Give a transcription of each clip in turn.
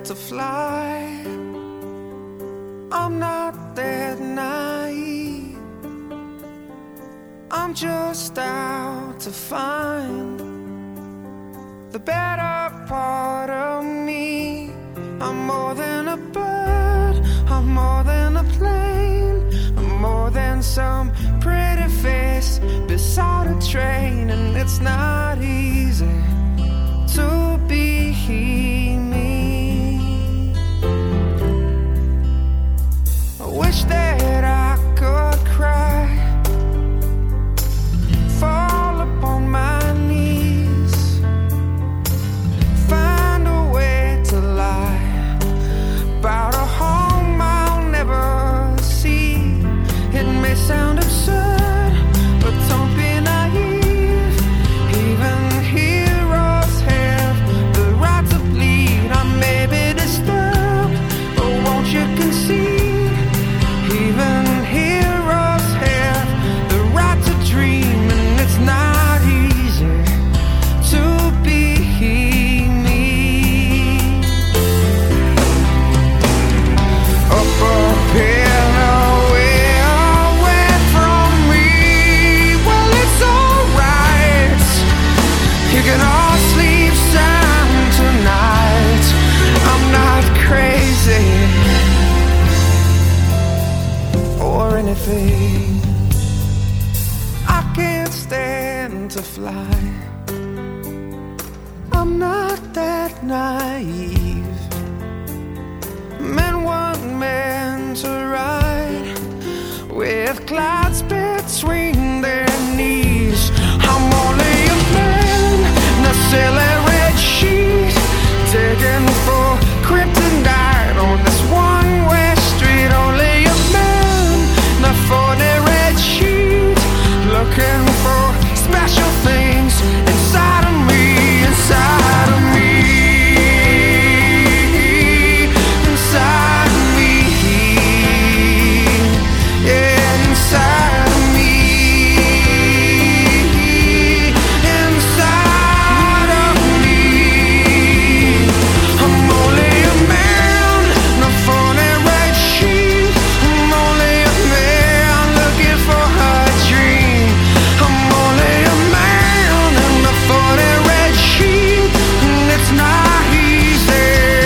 to fly. I'm not that naive. I'm just out to find the better part of me. I'm more than a bird, I'm more than a plane, I'm more than some pretty face beside a train. And it's not easy to be me. I wish that I could cry, fall upon my knees, find a way to lie about a home I'll never see. It may sound absurd, but don't be naive. Even heroes have the right to bleed. I may be disturbed, but won't you concede? Even heroes have the right to dream, and it's not easy to be me. Up and away, away from me. Well, it's alright. You can all sleep sound tonight. I'm not crazy or anything. I can't stand to fly. I'm not that naive. Men weren't meant to ride with clouds between their knees. I'm only a man in a silly red sheet, digging for kryptonite on this one-way street. Only a man in a 40 red sheet, looking for special things inside of me, inside of me, inside of me, yeah, inside of me, inside of me. I'm only a man in a 40 red sheet. I'm only a man looking for a dream. I'm only a man in a 40 red sheet, and it's not easy.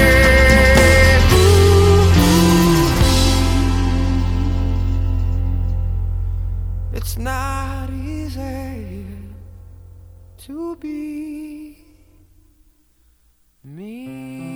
It's not easy to be me.